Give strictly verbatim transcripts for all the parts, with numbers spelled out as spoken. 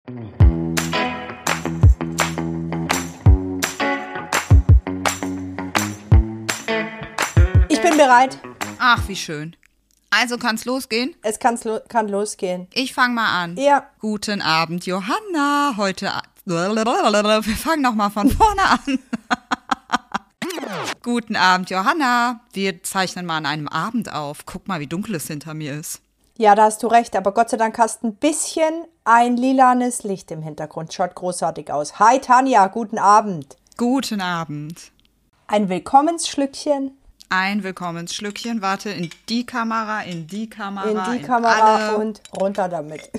Ich bin bereit. Ach, wie schön. Also kann's losgehen? Es kann's lo- kann losgehen. Ich fange mal an. Ja. Guten Abend, Johanna. Heute... A- Wir fangen noch mal von vorne an. Guten Abend, Johanna. Wir zeichnen mal an einem Abend auf. Guck mal, wie dunkel es hinter mir ist. Ja, da hast du recht, aber Gott sei Dank hast ein bisschen ein lilanes Licht im Hintergrund. Schaut großartig aus. Hi Tanja, guten Abend. Guten Abend. Ein Willkommensschlückchen. Ein Willkommensschlückchen. Warte, in die Kamera, in die Kamera, In die in Kamera alle. und runter damit.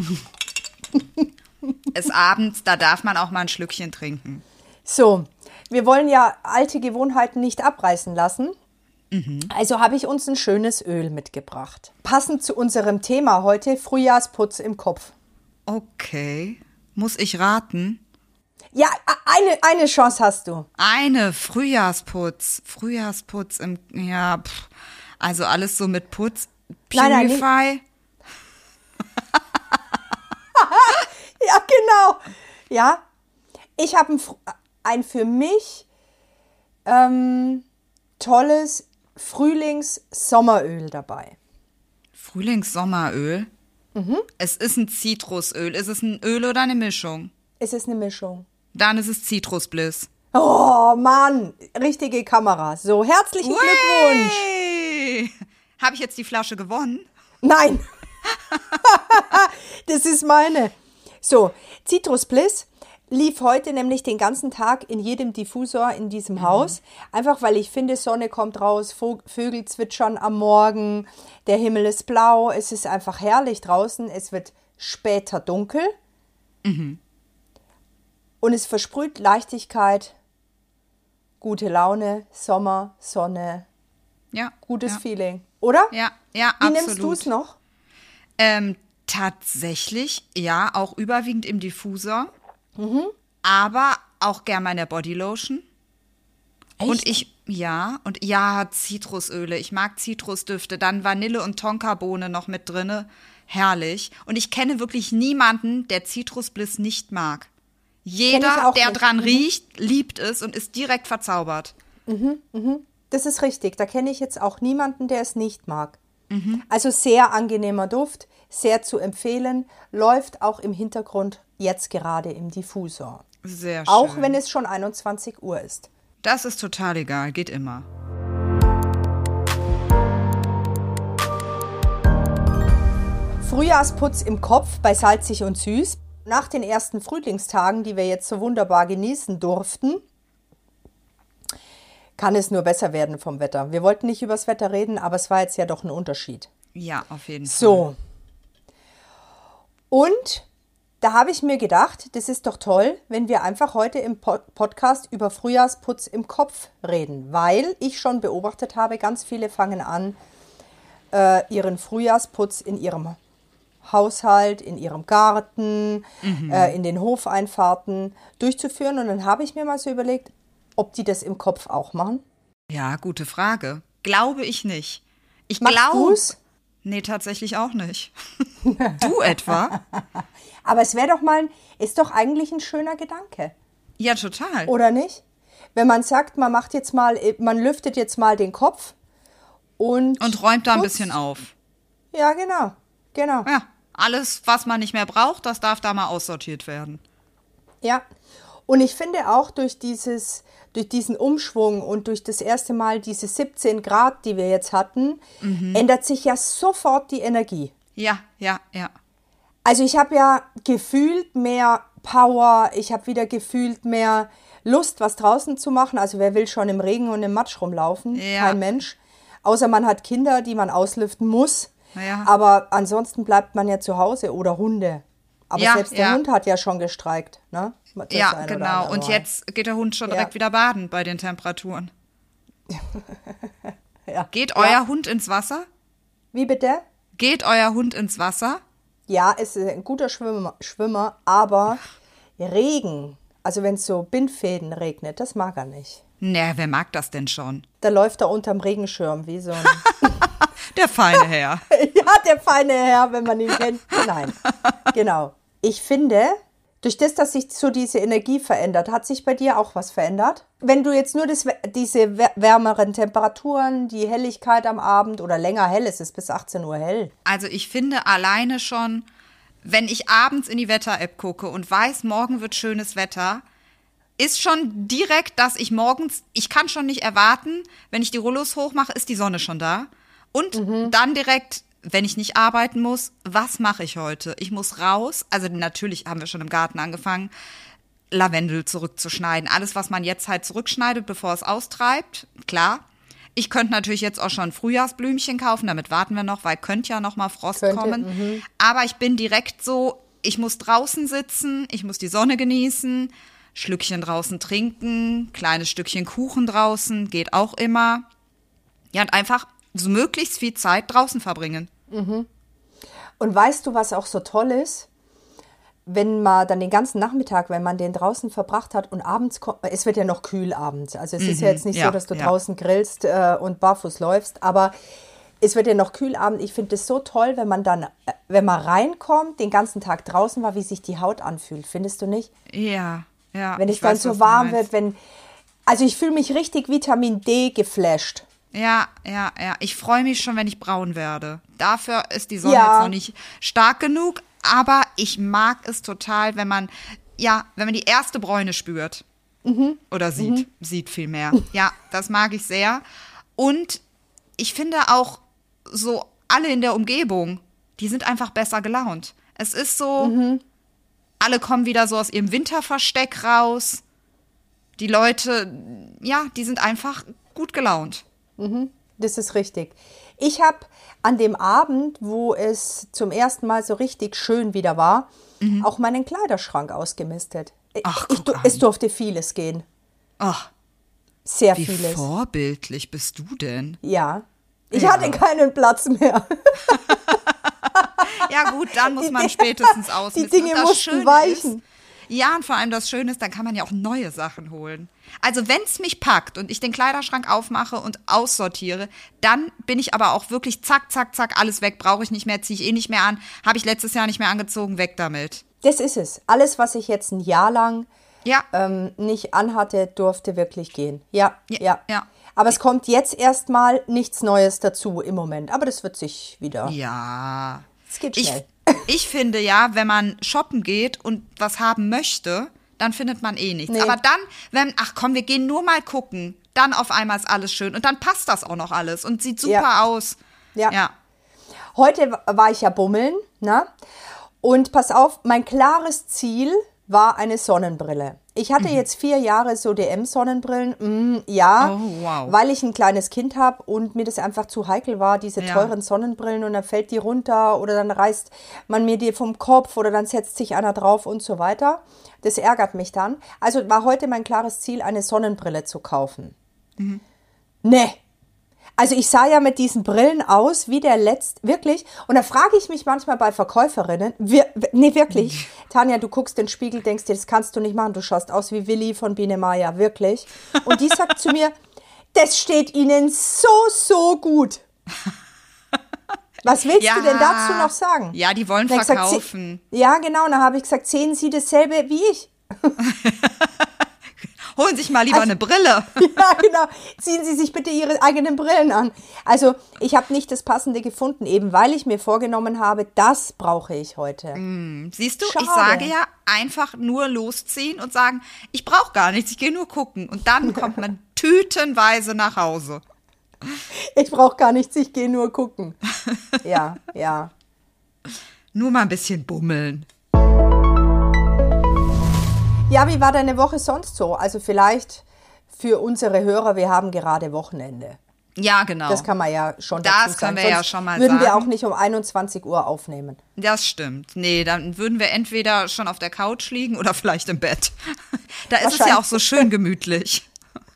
Es ist abends, da darf man auch mal ein Schlückchen trinken. So, wir wollen ja alte Gewohnheiten nicht abreißen lassen. Mhm. Also habe ich uns ein schönes Öl mitgebracht. Passend zu unserem Thema heute, Frühjahrsputz im Kopf. Okay. Muss ich raten? Ja, eine, eine Chance hast du. Eine Frühjahrsputz. Frühjahrsputz im, ja, pff, also alles so mit Putz. Nein, nein, Purify. Ja, genau. Ja, ich habe ein, ein für mich ähm, tolles Frühlings-Sommeröl dabei. Frühlings-Sommeröl? Mhm. Es ist ein Zitrusöl. Ist es ein Öl oder eine Mischung? Es ist eine Mischung. Dann ist es Zitrusbliss. Oh, Mann. Richtige Kamera. So, herzlichen Glückwunsch. Hey! Habe ich jetzt die Flasche gewonnen? Nein. Das ist meine. So, Zitrusbliss lief heute nämlich den ganzen Tag in jedem Diffusor in diesem mhm. Haus. Einfach, weil ich finde, Sonne kommt raus, Vögel zwitschern am Morgen, der Himmel ist blau, es ist einfach herrlich draußen, es wird später dunkel. Mhm. Und es versprüht Leichtigkeit, gute Laune, Sommer, Sonne, ja, gutes ja. Feeling, oder? Ja, ja, Wie absolut. nimmst du es noch? Ähm, tatsächlich, ja, auch überwiegend im Diffusor, mhm. aber auch gern mal in der Bodylotion. Echt? Und ich, ja, und ja, Zitrusöle, ich mag Zitrusdüfte, dann Vanille und Tonkabohne noch mit drinne, herrlich. Und ich kenne wirklich niemanden, der Zitrusbliss nicht mag. Jeder, der nicht. dran mhm. riecht, liebt es und ist direkt verzaubert. Mhm, mhm. Das ist richtig. Da kenne ich jetzt auch niemanden, der es nicht mag. Mhm. Also sehr angenehmer Duft, sehr zu empfehlen, läuft auch im Hintergrund jetzt gerade im Diffusor. Sehr schön. Auch wenn es schon einundzwanzig Uhr ist. Das ist total egal, geht immer. Frühjahrsputz im Kopf bei Salzig und Süß. Nach den ersten Frühlingstagen, die wir jetzt so wunderbar genießen durften, kann es nur besser werden vom Wetter. Wir wollten nicht über das Wetter reden, aber es war jetzt ja doch ein Unterschied. Ja, auf jeden Fall. So. Und da habe ich mir gedacht, das ist doch toll, wenn wir einfach heute im Pod- Podcast über Frühjahrsputz im Kopf reden, weil ich schon beobachtet habe, ganz viele fangen an, äh, ihren Frühjahrsputz in ihrem Haushalt, in ihrem Garten, mhm. äh, in den Hofeinfahrten durchzuführen. Und dann habe ich mir mal so überlegt, ob die das im Kopf auch machen. Ja, gute Frage. Glaube ich nicht. Ich Machst glaube. du's? Nee, tatsächlich auch nicht. Du etwa? Aber es wäre doch mal, ein, ist doch eigentlich ein schöner Gedanke. Ja, total. Oder nicht? Wenn man sagt, man macht jetzt mal, man lüftet jetzt mal den Kopf und Und räumt da ein putzt. bisschen auf. Ja, genau. Genau. Ja, alles, was man nicht mehr braucht, das darf da mal aussortiert werden. Ja. Und ich finde auch durch dieses, durch diesen Umschwung und durch das erste Mal diese siebzehn Grad, die wir jetzt hatten, mhm. ändert sich ja sofort die Energie. Ja, ja, ja. Also ich habe ja gefühlt mehr Power, ich habe wieder gefühlt mehr Lust, was draußen zu machen. Also wer will schon im Regen und im Matsch rumlaufen? Ja. Kein Mensch. Außer man hat Kinder, die man auslüften muss. Ja. Aber ansonsten bleibt man ja zu Hause oder Hunde. Aber ja, selbst der ja. Hund hat ja schon gestreikt. Ne? Das ja, genau. Und jetzt geht der Hund schon ja. direkt wieder baden bei den Temperaturen. ja. Geht ja. euer Hund ins Wasser? Wie bitte? Geht euer Hund ins Wasser? Ja, ist ein guter Schwimmer, Schwimmer aber Regen, also wenn es so Bindfäden regnet, das mag er nicht. Nee, wer mag das denn schon? Da läuft er unterm Regenschirm wie so ein... Der feine Herr. Ja, der feine Herr, wenn man ihn kennt. Nein, genau. ich finde, durch das, dass sich so diese Energie verändert, hat sich bei dir auch was verändert? Wenn du jetzt nur das, diese wärmeren Temperaturen, die Helligkeit am Abend oder länger hell, es ist bis achtzehn Uhr hell. Also ich finde alleine schon, wenn ich abends in die Wetter-App gucke und weiß, morgen wird schönes Wetter, ist schon direkt, dass ich morgens, ich kann schon nicht erwarten, wenn ich die Rollos hochmache, ist die Sonne schon da. Und mhm. dann direkt, wenn ich nicht arbeiten muss, was mache ich heute? Ich muss raus, also natürlich haben wir schon im Garten angefangen, Lavendel zurückzuschneiden. Alles, was man jetzt halt zurückschneidet, bevor es austreibt, klar. Ich könnte natürlich jetzt auch schon Frühjahrsblümchen kaufen, damit warten wir noch, weil könnte ja noch mal Frost könnte, kommen. M- Aber ich bin direkt so, ich muss draußen sitzen, ich muss die Sonne genießen, Schlückchen draußen trinken, kleines Stückchen Kuchen draußen, geht auch immer. Ja, und einfach so möglichst viel Zeit draußen verbringen. Mhm. Und weißt du, was auch so toll ist? Wenn man dann den ganzen Nachmittag, wenn man den draußen verbracht hat und abends kommt, es wird ja noch kühl abends. Also es mhm, ist ja jetzt nicht ja, so, dass du ja. draußen grillst äh, und barfuß läufst, aber es wird ja noch kühl abends. Ich finde es so toll, wenn man dann, wenn man reinkommt, den ganzen Tag draußen war, wie sich die Haut anfühlt. Findest du nicht? Ja, ja. Wenn es dann weiß, so warm wird, wenn, also ich fühle mich richtig Vitamin D geflasht. Ja, ja, ja. Ich freue mich schon, wenn ich braun werde. Dafür ist die Sonne ja. jetzt noch nicht stark genug. Aber ich mag es total, wenn man, ja, wenn man die erste Bräune spürt. Mhm. Oder sieht, mhm. sieht viel mehr. Ja, das mag ich sehr. Und ich finde auch so alle in der Umgebung, die sind einfach besser gelaunt. Es ist so, mhm. alle kommen wieder so aus ihrem Winterversteck raus. Die Leute, ja, die sind einfach gut gelaunt. Mhm. Das ist richtig. Ich habe an dem Abend, wo es zum ersten Mal so richtig schön wieder war, mhm. auch meinen Kleiderschrank ausgemistet. Ach, ich, guck es durfte vieles gehen. Ach, sehr wie vieles. Wie vorbildlich bist du denn? Ja, ich ja. hatte keinen Platz mehr. Ja gut, dann muss man spätestens ausmisten. Die Dinge und das mussten Schöne weichen. Ist, ja, und vor allem das Schöne ist, dann kann man ja auch neue Sachen holen. Also wenn es mich packt und ich den Kleiderschrank aufmache und aussortiere, dann bin ich aber auch wirklich zack, zack, zack, alles weg, brauche ich nicht mehr, ziehe ich eh nicht mehr an, habe ich letztes Jahr nicht mehr angezogen, weg damit. Das ist es. Alles, was ich jetzt ein Jahr lang ja. ähm, nicht anhatte, durfte wirklich gehen. Ja, ja. ja. ja. Aber es kommt jetzt erstmal nichts Neues dazu im Moment. Aber das wird sich wieder. Ja. Es geht schnell. Ich, ich finde ja, wenn man shoppen geht und was haben möchte, dann findet man eh nichts. Nee. Aber dann, wenn, ach komm, wir gehen nur mal gucken, dann auf einmal ist alles schön. Und dann passt das auch noch alles und sieht super ja. aus. Ja. ja. Heute war ich ja bummeln, ne? Und pass auf, mein klares Ziel war eine Sonnenbrille. Ich hatte mhm. jetzt vier Jahre so D M-Sonnenbrillen, mm, ja, oh, wow. weil ich ein kleines Kind habe und mir das einfach zu heikel war, diese ja. teuren Sonnenbrillen, und dann fällt die runter oder dann reißt man mir die vom Kopf oder dann setzt sich einer drauf und so weiter. Das ärgert mich dann. Also war heute mein klares Ziel, eine Sonnenbrille zu kaufen. Mhm. Nee. Also ich sah ja mit diesen Brillen aus wie der letzte, wirklich. Und da frage ich mich manchmal bei Verkäuferinnen, wir, nee, wirklich, Tanja, du guckst in den Spiegel, denkst dir, das kannst du nicht machen, du schaust aus wie Willi von Biene Maya, wirklich. Und die sagt zu mir, das steht Ihnen so, so gut. Was willst ja, du denn dazu noch sagen? Ja, die wollen verkaufen. Gesagt, ja, genau, und dann habe ich gesagt, sehen Sie dasselbe wie ich? Holen sich mal lieber also, eine Brille. Ja, genau. Ziehen Sie sich bitte Ihre eigenen Brillen an. Also ich habe nicht das Passende gefunden, eben weil ich mir vorgenommen habe, das brauche ich heute. Mm, siehst du, Schade. Ich sage ja, einfach nur losziehen und sagen, ich brauche gar nichts, ich gehe nur gucken. Und dann kommt man tütenweise nach Hause. Ich brauche gar nichts, ich gehe nur gucken. Ja, ja. Nur mal ein bisschen bummeln. Ja, wie war deine Woche sonst so? Also vielleicht für unsere Hörer, wir haben gerade Wochenende. Ja, genau. Das kann man ja schon das dazu sagen. Das können wir sonst ja schon mal würden sagen. wir auch nicht um einundzwanzig Uhr aufnehmen. Das stimmt. Nee, dann würden wir entweder schon auf der Couch liegen oder vielleicht im Bett. Da ist es ja auch so schön gemütlich.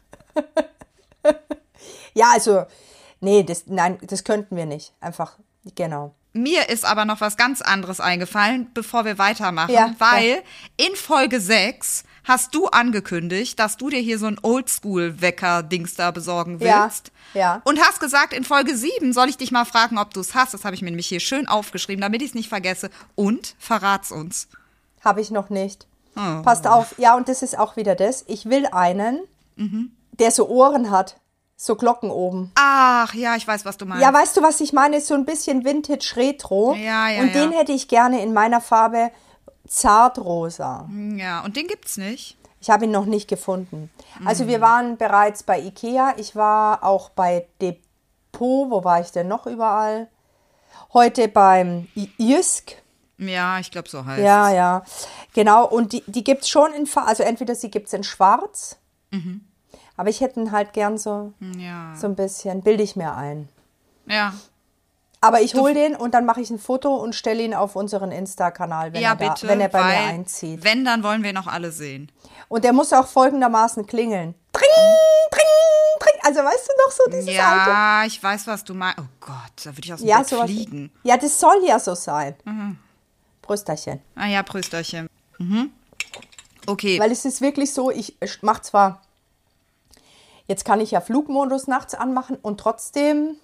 Ja, also, nee, das, nein, das könnten wir nicht. Einfach, genau. Mir ist aber noch was ganz anderes eingefallen, bevor wir weitermachen, ja, weil ja. in Folge sechs hast du angekündigt, dass du dir hier so ein Oldschool-Wecker-Dings da besorgen willst. Ja, ja. Und hast gesagt, in Folge sieben soll ich dich mal fragen, ob du es hast. Das habe ich mir nämlich hier schön aufgeschrieben, damit ich es nicht vergesse. Und verrat's uns. Habe ich noch nicht. Oh. Passt auf. Ja, und das ist auch wieder das. Ich will einen, Mhm. der so Ohren hat. So Glocken oben. Ach, ja, ich weiß, was du meinst. Ja, weißt du, was ich meine? So ein bisschen Vintage-Retro. Ja, ja, Und den ja. hätte ich gerne in meiner Farbe zartrosa. Ja, und den gibt's nicht. Ich habe ihn noch nicht gefunden. Also wir waren bereits bei Ikea. Ich war auch bei Depot. Wo war ich denn noch überall? Heute beim I- Jysk. Ja, ich glaube, so heißt Ja, es. ja. Genau. Und die, die gibt es schon in Farbe. Also entweder sie gibt es in schwarz. Aber ich hätte ihn halt gern so, Ja. so ein bisschen, bilde ich mir ein. Ja. Aber ich hole den und dann mache ich ein Foto und stelle ihn auf unseren Insta-Kanal, wenn, ja, er, da, bitte, wenn er bei weil, mir einzieht. Wenn, dann wollen wir ihn noch alle sehen. Und der muss auch folgendermaßen klingeln. Tring, tring, tring. Also weißt du noch so dieses alte? Ja, ich weiß, was du meinst. Oh Gott, da würde ich aus dem Ja, Bett sowas. fliegen. Ja, das soll ja so sein. Mhm. Brüsterchen. Ah ja, Prösterchen. Mhm. Okay. Weil es ist wirklich so, ich mache zwar, jetzt kann ich ja Flugmodus nachts anmachen und trotzdem,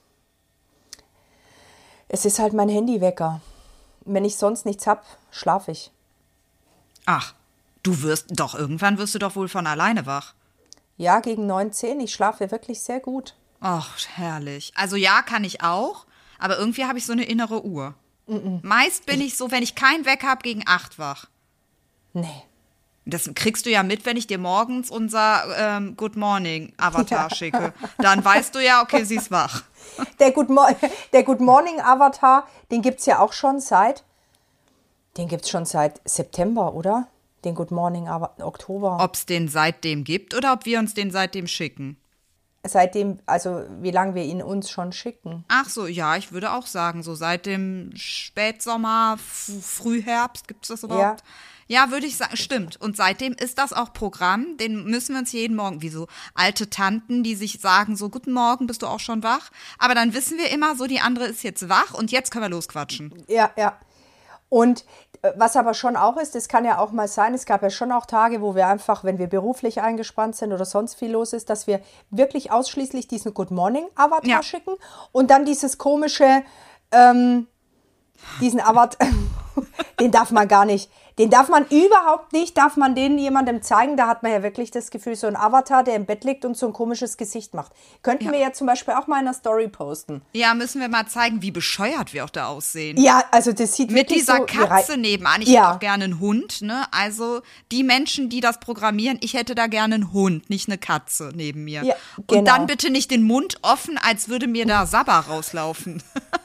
es ist halt mein Handywecker. Wenn ich sonst nichts habe, schlafe ich. Ach, du wirst, doch, irgendwann wirst du doch wohl von alleine wach. Ja, gegen neun, zehn, ich schlafe wirklich sehr gut. Ach, herrlich. Also ja, kann ich auch, aber irgendwie habe ich so eine innere Uhr. Meist bin ich so, wenn ich keinen Wecker habe, gegen acht wach. Nee. Das kriegst du ja mit, wenn ich dir morgens unser ähm, Good Morning Avatar schicke. Dann weißt du ja, okay, sie ist wach. Der Good, Mo- der Good Morning Avatar, den gibt es ja auch schon seit, den gibt es schon seit September, oder? Den Good Morning Avatar, Oktober. Ob es den seitdem gibt oder ob wir uns den seitdem schicken. Seitdem, also wie lange wir ihn uns schon schicken. Ach so, ja, ich würde auch sagen, so seit dem Spätsommer, F- Frühherbst, gibt es das überhaupt? Ja. ja, würde ich sagen, stimmt. Und seitdem ist das auch Programm, den müssen wir uns jeden Morgen, wie so alte Tanten, die sich sagen, so, guten Morgen, bist du auch schon wach? Aber dann wissen wir immer so, die andere ist jetzt wach und jetzt können wir losquatschen. Ja, ja. Und äh, was aber schon auch ist, das kann ja auch mal sein, es gab ja schon auch Tage, wo wir einfach, wenn wir beruflich eingespannt sind oder sonst viel los ist, dass wir wirklich ausschließlich diesen Good Morning Avatar Ja. schicken und dann dieses komische, ähm, diesen Avatar, den darf man gar nicht, den darf man überhaupt nicht, darf man den jemandem zeigen, da hat man ja wirklich das Gefühl, so ein Avatar, der im Bett liegt und so ein komisches Gesicht macht. Könnten Ja. wir ja zum Beispiel auch mal in einer Story posten. Ja, müssen wir mal zeigen, wie bescheuert wir auch da aussehen. Ja, also das sieht Mit wirklich dieser so Katze nebenan. Ich Ja. hätte auch gerne einen Hund, ne? Also die Menschen, die das programmieren, ich hätte da gerne einen Hund, nicht eine Katze neben mir. Ja, Und genau. dann bitte nicht den Mund offen, als würde mir da Sabber rauslaufen.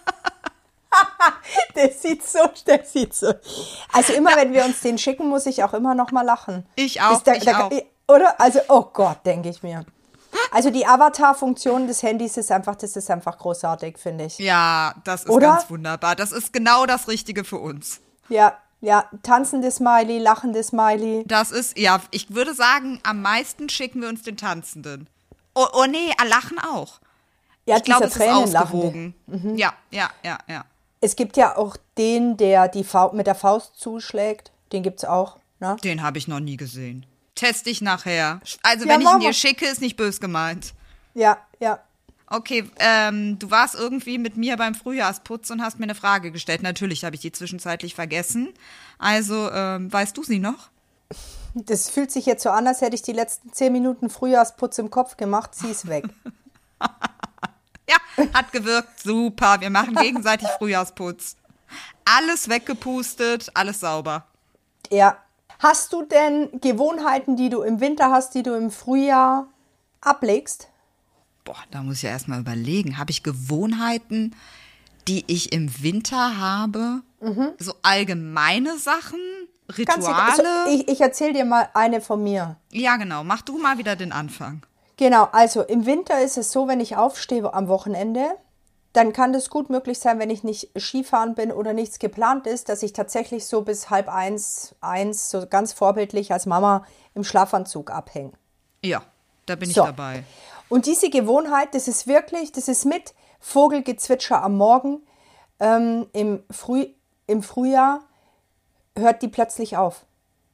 Der sieht so, der sieht so. Also immer, wenn wir uns den schicken, muss ich auch immer noch mal lachen. Ich auch, Ist da- ich da- auch. Oder? Also, oh Gott, denke ich mir. Also die Avatar-Funktion des Handys ist einfach, das ist einfach großartig, finde ich. Ja, das ist Oder? ganz wunderbar. Das ist genau das Richtige für uns. Ja, ja, tanzende Smiley, lachende Smiley. Das ist, ja, ich würde sagen, am meisten schicken wir uns den Tanzenden. Oh, oh nee, Lachen auch. Ja, Ich glaube, dieser es ist Tränenlachende. ausgewogen. Ja, ja, ja, ja. Es gibt ja auch den, der die Faust, mit der Faust zuschlägt. Den gibt es auch. Ne? Den habe ich noch nie gesehen. Teste ich nachher. Also, Ja, wenn ich ihn machen dir wir. schicke, ist nicht bös gemeint. Ja, ja. Okay, ähm, du warst irgendwie mit mir beim Frühjahrsputz und hast mir eine Frage gestellt. Natürlich habe ich die zwischenzeitlich vergessen. Also, ähm, weißt du sie noch? Das fühlt sich jetzt so an, als hätte ich die letzten zehn Minuten Frühjahrsputz im Kopf gemacht. Sie ist weg. Ja, hat gewirkt. Super. Wir machen gegenseitig Frühjahrsputz. Alles weggepustet, alles sauber. Ja. Hast du denn Gewohnheiten, die du im Winter hast, die du im Frühjahr ablegst? Boah, da muss ich ja erstmal überlegen. Habe ich Gewohnheiten, die ich im Winter habe? So allgemeine Sachen? Ganz egal. Rituale? Also, ich ich erzähle dir mal eine von mir. Ja, genau. Mach du mal wieder den Anfang. Genau, also im Winter ist es so, wenn ich aufstehe am Wochenende, dann kann das gut möglich sein, wenn ich nicht Skifahren bin oder nichts geplant ist, dass ich tatsächlich so bis halb eins, eins, so ganz vorbildlich als Mama im Schlafanzug abhänge. Ja, da bin ich So. dabei. Und diese Gewohnheit, das ist wirklich, das ist mit Vogelgezwitscher am Morgen ähm, im, Früh, im Frühjahr, hört die plötzlich auf.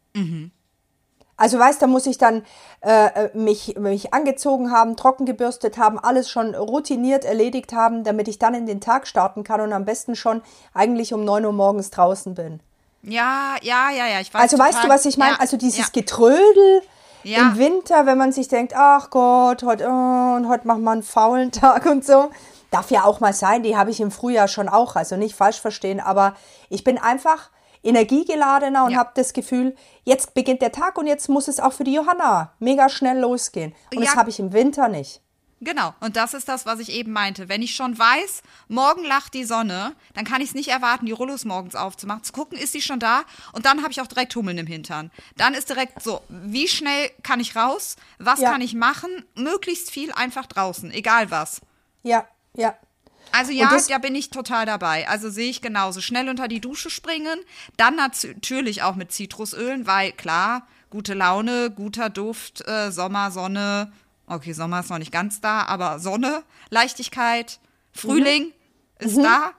Also weißt, da muss ich dann äh, mich, mich angezogen haben, trocken gebürstet haben, alles schon routiniert erledigt haben, damit ich dann in den Tag starten kann und am besten schon eigentlich um neun Uhr morgens draußen bin. Ja, ja, ja, ja, ich weiß Also total. weißt du, was ich meine? Ja, Also dieses ja, Getrödel ja, im Winter, wenn man sich denkt, ach Gott, heute, oh, und heute machen wir einen faulen Tag und so. Darf ja auch mal sein, die habe ich im Frühjahr schon auch, also nicht falsch verstehen, aber ich bin einfach energiegeladener und ja. habe das Gefühl, jetzt beginnt der Tag und jetzt muss es auch für die Johanna mega schnell losgehen. Und Ja. das habe ich im Winter nicht. Genau, und das ist das, was ich eben meinte. Wenn ich schon weiß, morgen lacht die Sonne, dann kann ich es nicht erwarten, die Rollos morgens aufzumachen, zu gucken, ist sie schon da? Und dann habe ich auch direkt Hummeln im Hintern. Dann ist direkt so, wie schnell kann ich raus? Was Ja. kann ich machen? Möglichst viel einfach draußen, egal was. Ja, ja. Also ja, das- da bin ich total dabei. Also sehe ich genauso. Schnell unter die Dusche springen, dann natürlich auch mit Zitrusölen, weil klar, gute Laune, guter Duft, äh, Sommer, Sonne. Okay, Sommer ist noch nicht ganz da, aber Sonne, Leichtigkeit, Frühling ist da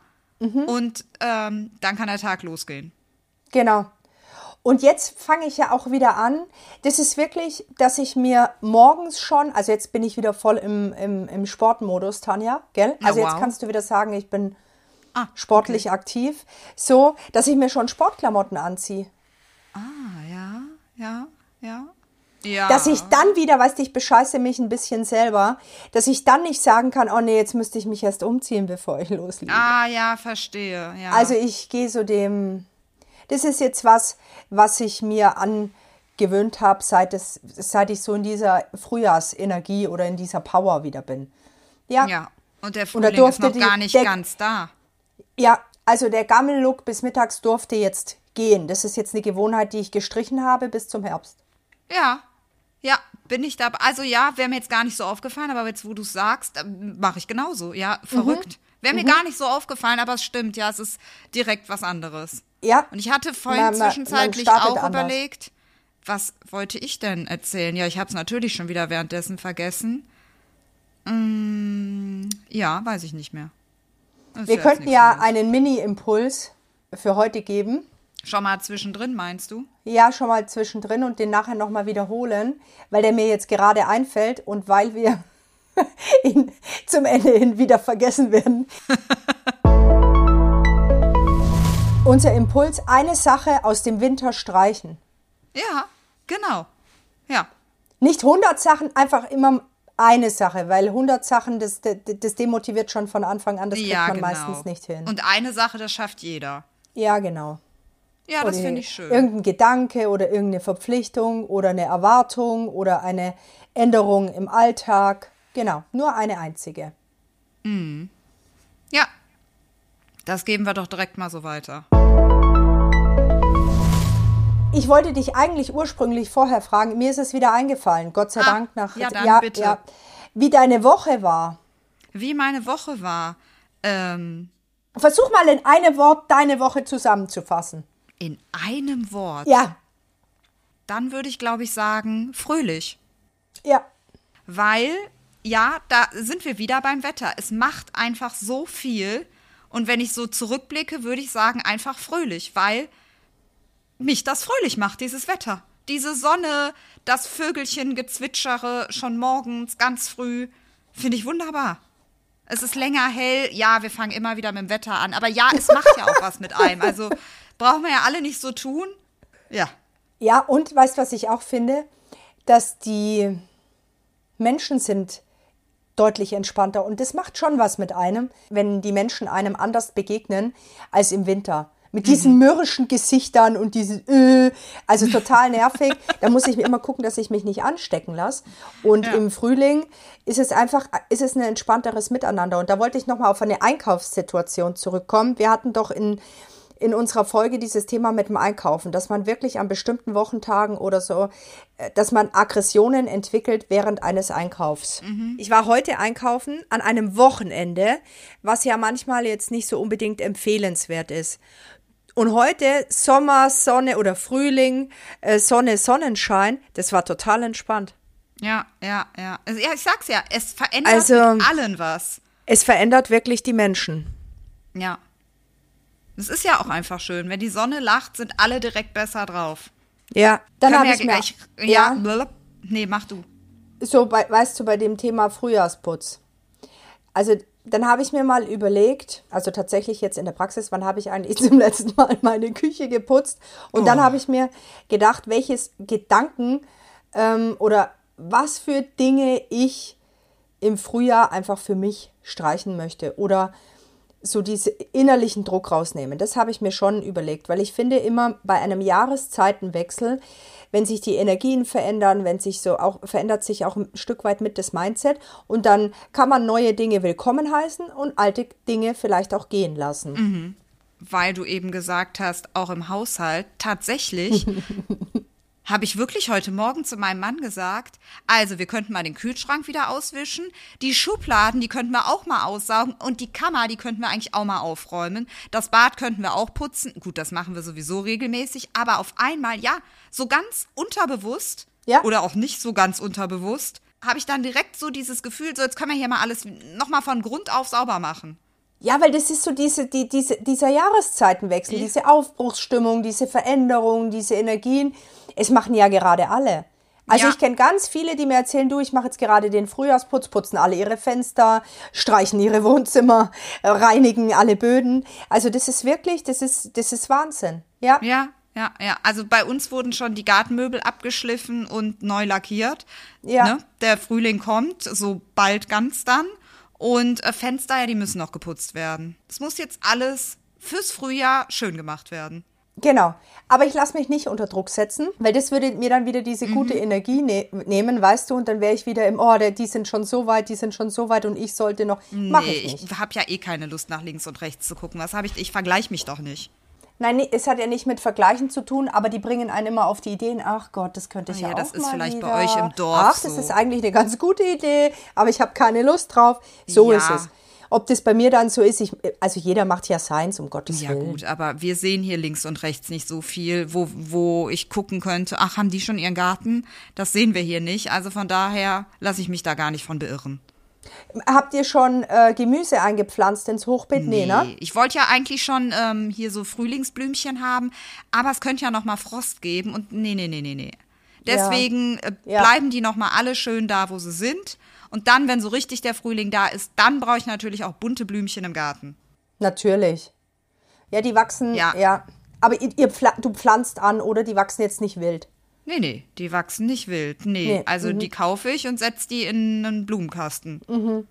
und ähm, dann kann der Tag losgehen. Genau. Und jetzt fange ich ja auch wieder an. Das ist wirklich, dass ich mir morgens schon, also jetzt bin ich wieder voll im, im, im Sportmodus, Tanja, gell? Na, Also jetzt wow. kannst du wieder sagen, ich bin Ah, sportlich aktiv. So, dass ich mir schon Sportklamotten anziehe. ah, ja, ja, ja. Ja. Dass ich dann wieder, weißt du, ich bescheiße mich ein bisschen selber, dass ich dann nicht sagen kann, oh nee, jetzt müsste ich mich erst umziehen, bevor ich loslege. Ah, ja, verstehe. Ja. Also ich gehe so dem, das ist jetzt was, was ich mir angewöhnt habe, seit, es, seit ich so in dieser Frühjahrsenergie oder in dieser Power wieder bin. Ja, ja, und der Und da Frühling ist durfte noch die- gar nicht der- ganz da. ja, also der Gammel-Look bis mittags durfte jetzt gehen. Das ist jetzt eine Gewohnheit, die ich gestrichen habe bis zum Herbst. Ja, ja, bin ich dabei. Also ja, wäre mir jetzt gar nicht so aufgefallen, aber jetzt, wo du es sagst, mache ich genauso. Ja, verrückt. Wäre mir gar nicht so aufgefallen, aber es stimmt, ja, es ist direkt was anderes. Ja, Und ich hatte vorhin Man- man- man zwischenzeitlich startet auch anders. überlegt, was wollte ich denn erzählen? Ja, ich habe es natürlich schon wieder währenddessen vergessen. Mm, ja, weiß ich nicht mehr. Das ist wir jetzt könnten nichts ja Neues. einen Mini-Impuls für heute geben. Schon mal zwischendrin, meinst du? Ja, schon mal zwischendrin und den nachher nochmal wiederholen, weil der mir jetzt gerade einfällt und weil wir ihn zum Ende hin wieder vergessen werden. Unser Impuls, eine Sache aus dem Winter streichen. Ja, genau. Ja. Nicht hundert Sachen, einfach immer eine Sache, weil hundert Sachen, das, das, das demotiviert schon von Anfang an, das kriegt ja, man genau. meistens nicht hin. Und eine Sache, das schafft jeder. Ja, genau. Ja, das Oder finde ich schön. Irgendein Gedanke oder irgendeine Verpflichtung oder eine Erwartung oder eine Änderung im Alltag. Genau, nur eine einzige. Ja. Das geben wir doch direkt mal so weiter. Ich wollte dich eigentlich ursprünglich vorher fragen, mir ist es wieder eingefallen, Gott sei Ah, Dank nach ja, dann bitte. wie deine Woche war. Wie meine Woche war. Ähm, Versuch mal in einem Wort deine Woche zusammenzufassen. in einem Wort. Ja, Dann würde ich, glaube ich, sagen, fröhlich. ja, Weil, ja, da sind wir wieder beim Wetter. Es macht einfach so viel. Und wenn ich so zurückblicke, würde ich sagen, einfach fröhlich, weil mich das fröhlich macht, dieses Wetter. Diese Sonne, das Vögelchen-Gezwitschere schon morgens, ganz früh, finde ich wunderbar. Es ist länger hell. Ja, wir fangen immer wieder mit dem Wetter an. Aber ja, es macht ja auch was mit einem. Also brauchen wir ja alle nicht so tun. Ja. ja, und weißt du, was ich auch finde? Dass die Menschen sind deutlich entspannter und das macht schon was mit einem, wenn die Menschen einem anders begegnen als im Winter. Mit diesen mürrischen Gesichtern und diesen, äh, also total nervig. Da muss ich immer gucken, dass ich mich nicht anstecken lasse. Und Ja. im Frühling ist es einfach, ist es ein entspannteres Miteinander. Und da wollte ich nochmal auf eine Einkaufssituation zurückkommen. Wir hatten doch in, in unserer Folge dieses Thema mit dem Einkaufen, dass man wirklich an bestimmten Wochentagen oder so, äh, dass man Aggressionen entwickelt während eines Einkaufs. Ich war heute einkaufen an einem Wochenende, was ja manchmal jetzt nicht so unbedingt empfehlenswert ist. Und heute Sommer, Sonne oder Frühling, äh, Sonne, Sonnenschein, das war total entspannt. Ja, ja, ja. Also, ja, ich sag's ja, es verändert Also- mit allen was. Es verändert wirklich die Menschen. Ja. Es ist ja auch einfach schön. Wenn die Sonne lacht, sind alle direkt besser drauf. Ja, dann Können habe wir ich mir, gleich, ja, blub. Nee, mach du. so bei, weißt du, bei dem Thema Frühjahrsputz. Also dann habe ich mir mal überlegt, also tatsächlich jetzt in der Praxis, wann habe ich eigentlich zum letzten Mal meine Küche geputzt? Und oh. dann habe ich mir gedacht, welches Gedanken ähm, oder was für Dinge ich im Frühjahr einfach für mich streichen möchte oder so diesen innerlichen Druck rausnehmen. Das habe ich mir schon überlegt, weil ich finde immer bei einem Jahreszeitenwechsel, wenn sich die Energien verändern, wenn sich so auch verändert sich auch ein Stück weit mit das Mindset und dann kann man neue Dinge willkommen heißen und alte Dinge vielleicht auch gehen lassen. Mhm. Weil du eben gesagt hast, auch im Haushalt, tatsächlich habe ich wirklich heute Morgen zu meinem Mann gesagt, also wir könnten mal den Kühlschrank wieder auswischen, die Schubladen, die könnten wir auch mal aussaugen und die Kammer, die könnten wir eigentlich auch mal aufräumen. Das Bad könnten wir auch putzen. Gut, das machen wir sowieso regelmäßig, aber auf einmal, ja, so ganz unterbewusst ja. oder auch nicht so ganz unterbewusst, habe ich dann direkt so dieses Gefühl, so jetzt können wir hier mal alles nochmal von Grund auf sauber machen. Ja, weil das ist so diese, die, diese, dieser Jahreszeitenwechsel, ja. diese Aufbruchsstimmung, diese Veränderung, diese Energien. Es machen ja gerade alle. Also ja. ich kenne ganz viele, die mir erzählen, du, ich mache jetzt gerade den Frühjahrsputz, putzen alle ihre Fenster, streichen ihre Wohnzimmer, reinigen alle Böden. Also das ist wirklich, das ist, das ist Wahnsinn. Ja, ja, ja, ja. Also bei uns wurden schon die Gartenmöbel abgeschliffen und neu lackiert. Ja. Ne? Der Frühling kommt, so bald ganz dann. Und äh, Fenster, ja, die müssen noch geputzt werden. Es muss jetzt alles fürs Frühjahr schön gemacht werden. Genau, aber ich lasse mich nicht unter Druck setzen, weil das würde mir dann wieder diese gute mhm. Energie ne- nehmen, weißt du, und dann wäre ich wieder im, oh, die sind schon so weit, die sind schon so weit und ich sollte noch, mach nee, ich nicht. Ich habe ja eh keine Lust, nach links und rechts zu gucken. Was habe ich, ich vergleiche mich doch nicht. Nein, nee, es hat ja nicht mit Vergleichen zu tun, aber die bringen einen immer auf die Ideen, ach Gott, das könnte ich oh, ja, ja auch mal das ist vielleicht wieder. Bei euch im Dorf Ach, so. Das ist eigentlich eine ganz gute Idee, aber ich habe keine Lust drauf. So ja. ist es. Ob das bei mir dann so ist, ich, also jeder macht ja seins, um Gottes ja, Willen. Ja gut, aber wir sehen hier links und rechts nicht so viel, wo, wo ich gucken könnte, ach, haben die schon ihren Garten? Das sehen wir hier nicht, also von daher lasse ich mich da gar nicht von beirren. Habt ihr schon äh, Gemüse eingepflanzt ins Hochbeet? Nee, nee, ne? Ich wollte ja eigentlich schon ähm, hier so Frühlingsblümchen haben, aber es könnte ja noch mal Frost geben und nee, nee, nee, nee, nee. Deswegen ja. Äh, bleiben ja. die noch mal alle schön da, wo sie sind. Und dann, wenn so richtig der Frühling da ist, dann brauche ich natürlich auch bunte Blümchen im Garten. Natürlich. Ja, die wachsen, ja. ja. Aber ihr, ihr pfla- du pflanzt an, oder? Die wachsen jetzt nicht wild? Nee, nee, die wachsen nicht wild. Nee, nee. also mhm. die kaufe ich und setze die in einen Blumenkasten. Mhm.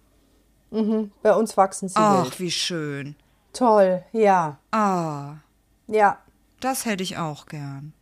Mhm. Bei uns wachsen sie Ach, wild. Ach, wie schön. Toll, ja. Ah. Ja. Das hätte ich auch gern.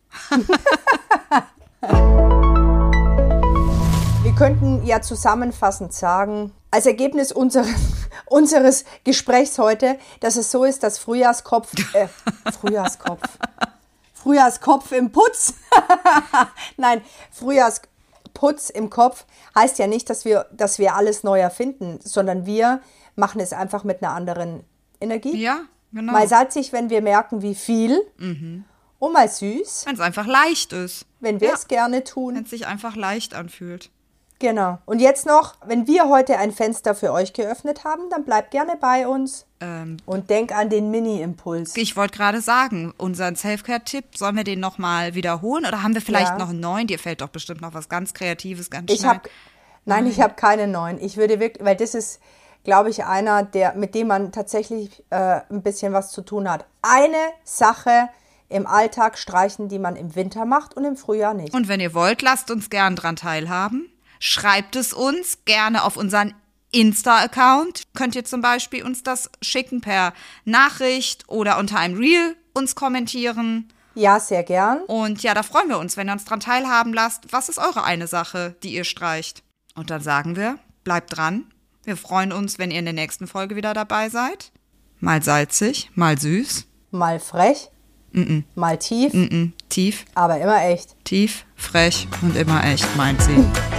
Wir könnten ja zusammenfassend sagen, als Ergebnis unseres, unseres Gesprächs heute, dass es so ist, dass Frühjahrskopf, äh, Frühjahrskopf, Frühjahrskopf im Putz, nein, Frühjahrsputz im Kopf heißt ja nicht, dass wir, dass wir alles neu erfinden, sondern wir machen es einfach mit einer anderen Energie. Ja, genau. Mal salzig, wenn wir merken, wie viel. Mhm. Und mal süß. Wenn es einfach leicht ist. Wenn wir ja. es gerne tun. Wenn es sich einfach leicht anfühlt. Genau. Und jetzt noch, wenn wir heute ein Fenster für euch geöffnet haben, dann bleibt gerne bei uns ähm, und denk an den Mini-Impuls. Ich wollte gerade sagen, unseren Selfcare-Tipp, sollen wir den nochmal wiederholen oder haben wir vielleicht ja. noch einen neuen? Dir fällt doch bestimmt noch was ganz Kreatives, ganz ich schnell. Hab, nein, nein, ich habe keinen neuen. Ich würde wirklich, weil das ist, glaube ich, einer, der, mit dem man tatsächlich äh, ein bisschen was zu tun hat. Eine Sache im Alltag streichen, die man im Winter macht und im Frühjahr nicht. Und wenn ihr wollt, lasst uns gern dran teilhaben. Schreibt es uns gerne auf unseren Insta-Account. Könnt ihr zum Beispiel uns das schicken per Nachricht oder unter einem Reel uns kommentieren. Ja, sehr gern. Und ja, da freuen wir uns, wenn ihr uns dran teilhaben lasst. Was ist eure eine Sache, die ihr streicht? Und dann sagen wir, bleibt dran. Wir freuen uns, wenn ihr in der nächsten Folge wieder dabei seid. Mal salzig, mal süß. Mal frech. Mm-mm. Mal tief. Mm-mm. Tief. Aber immer echt. Tief, frech und immer echt, meint sie.